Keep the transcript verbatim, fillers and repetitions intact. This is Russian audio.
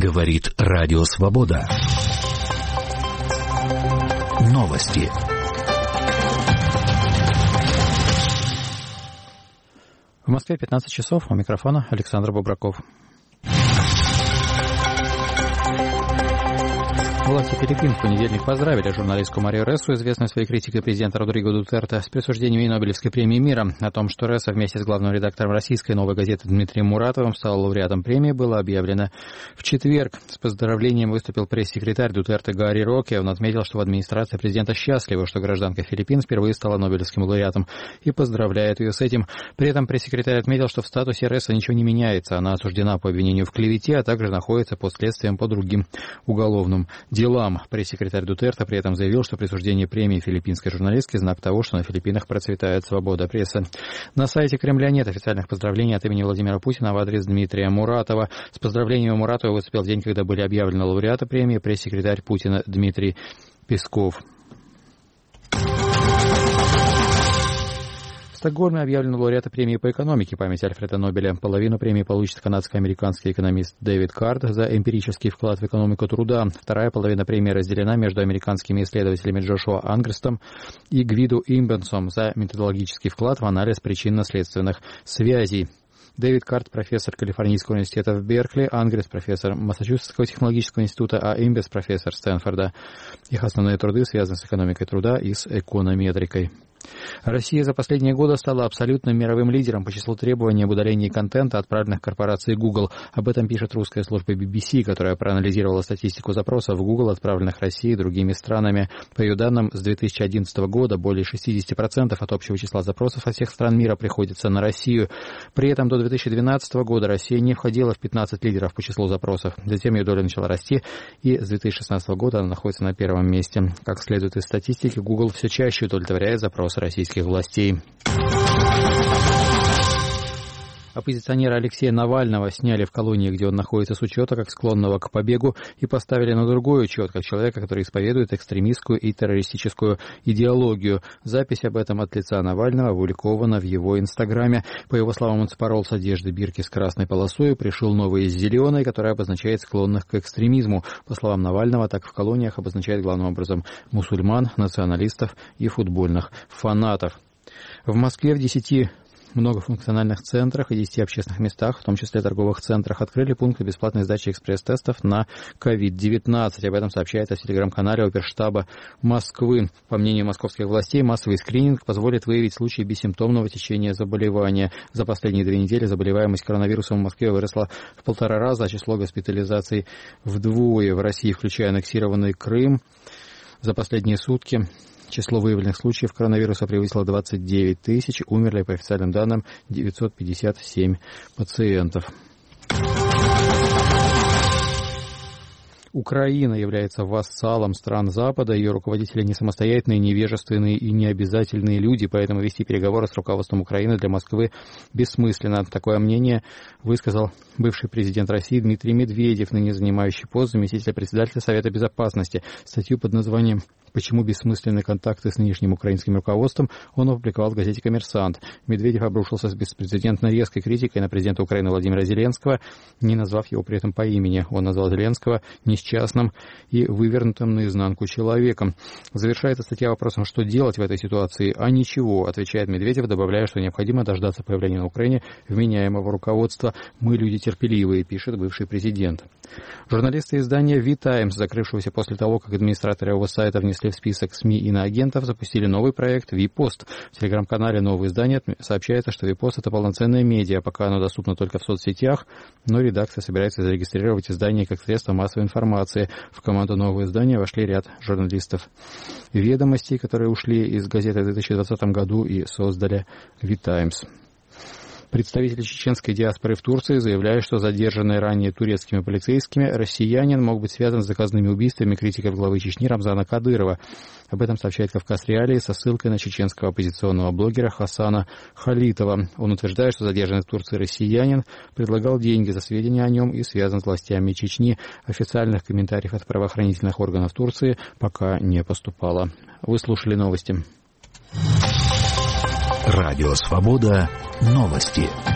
Говорит Радио Свобода. Новости. В Москве пятнадцать часов. У микрофона Александр Бобраков. Власти Филиппин в понедельник поздравили журналистку Марию Рессу, известную своей критикой президента Родриго Дутерте, с присуждением ей Нобелевской премии мира. О том, что Ресса вместе с главным редактором российской «Новой газеты» Дмитрием Муратовым стала лауреатом премии, было объявлено в четверг. С поздравлением выступил пресс-секретарь Дутерте Гарри Роке. Он отметил, что в администрации президента счастлива, что гражданка Филиппин впервые стала Нобелевским лауреатом, и поздравляет ее с этим. При этом пресс-секретарь отметил, что в статусе Ресса ничего не меняется. Она осуждена по обвинению в клевете, а также находится под следствием по другим уголовным делам. Пресс-секретарь Дутерте при этом заявил, что присуждение премии филиппинской журналистке – знак того, что на Филиппинах процветает свобода прессы. На сайте Кремля нет официальных поздравлений от имени Владимира Путина в адрес Дмитрия Муратова. С поздравлениями Муратова выступил в день, когда были объявлены лауреаты премии, пресс-секретарь Путина Дмитрий Песков. В Стокгольме объявлены лауреаты премии по экономике памяти Альфреда Нобеля. Половину премии получит канадско-американский экономист Дэвид Карт за эмпирический вклад в экономику труда. Вторая половина премии разделена между американскими исследователями Джошуа Ангрестом и Гвиду Имбенсом за методологический вклад в анализ причинно-следственных связей. Дэвид Карт, профессор Калифорнийского университета в Беркли, Ангрес, профессор Массачусетского технологического института, а Имбес, профессор Стэнфорда. Их основные труды связаны с экономикой труда и с эконометрикой. Россия за последние годы стала абсолютным мировым лидером по числу требований об удалении контента, отправленных корпорацией Google. Об этом пишет русская служба би би си, которая проанализировала статистику запросов в Google, отправленных Россией и другими странами. По ее данным, с две тысячи одиннадцатого года более шестьдесят процентов от общего числа запросов от всех стран мира приходится на Россию. При этом до две тысячи двенадцатого года Россия не входила в пятнадцать лидеров по числу запросов. Затем ее доля начала расти, и с две тысячи шестнадцатого года она находится на первом месте. Как следует из статистики, Google все чаще удовлетворяет запросы российских властей. Оппозиционера Алексея Навального сняли в колонии, где он находится, с учета как склонного к побегу, и поставили на другой учет, как человека, который исповедует экстремистскую и террористическую идеологию. Запись об этом от лица Навального опубликована в его инстаграме. По его словам, он спорол с одежды бирки с красной полосой, пришил новые с зеленой, которая обозначает склонных к экстремизму. По словам Навального, так в колониях обозначает главным образом мусульман, националистов и футбольных фанатов. В Москве в десяти многофункциональных центрах и десяти общественных местах, в том числе торговых центрах, открыли пункты бесплатной сдачи экспресс-тестов на ковид девятнадцать. Об этом сообщается в телеграм-канале Оперштаба Москвы. По мнению московских властей, массовый скрининг позволит выявить случаи бессимптомного течения заболевания. За последние две недели заболеваемость коронавирусом в Москве выросла в полтора раза, а число госпитализаций вдвое. В России, включая аннексированный Крым, за последние сутки число выявленных случаев коронавируса превысило двадцать девять тысяч, умерли, по официальным данным, девятьсот пятьдесят семь пациентов. Украина является вассалом стран Запада, ее руководители не самостоятельные, невежественные и необязательные люди, поэтому вести переговоры с руководством Украины для Москвы бессмысленно. Такое мнение высказал бывший президент России Дмитрий Медведев, ныне занимающий пост заместителя председателя Совета Безопасности. Статью под названием «Почему бессмысленны контакты с нынешним украинским руководством» он опубликовал в газете «Коммерсант». Медведев обрушился с беспрецедентно резкой критикой на президента Украины Владимира Зеленского, не назвав его при этом по имени. Он назвал Зеленского несчастным и вывернутым наизнанку человеком. Завершается статья вопросом, что делать в этой ситуации, а ничего, отвечает Медведев, добавляя, что необходимо дождаться появления на Украине вменяемого руководства. «Мы люди терпеливые», пишет бывший президент. Журналисты издания «Ви Таймс», закрывшегося после того, как администраторы его сайта внесли в список СМИ иноагентов, запустили новый проект «Ви-Пост». В телеграм-канале «Новое издание» сообщается, что «Ви-Пост» — это полноценное медиа, пока оно доступно только в соцсетях, но редакция собирается зарегистрировать издание как средство массовой информации. В команду «Новое издание» вошли ряд журналистов «Ведомостей», которые ушли из газеты в две тысячи двадцатом году и создали «Ви Таймс». Представители чеченской диаспоры в Турции заявляют, что задержанный ранее турецкими полицейскими россиянин мог быть связан с заказными убийствами критиков главы Чечни Рамзана Кадырова. Об этом сообщает «Кавказ Реалии» со ссылкой на чеченского оппозиционного блогера Хасана Халитова. Он утверждает, что задержанный в Турции россиянин предлагал деньги за сведения о нем и связан с властями Чечни. Официальных комментариев от правоохранительных органов Турции пока не поступало. Вы слушали новости. Радио «Свобода». Новости.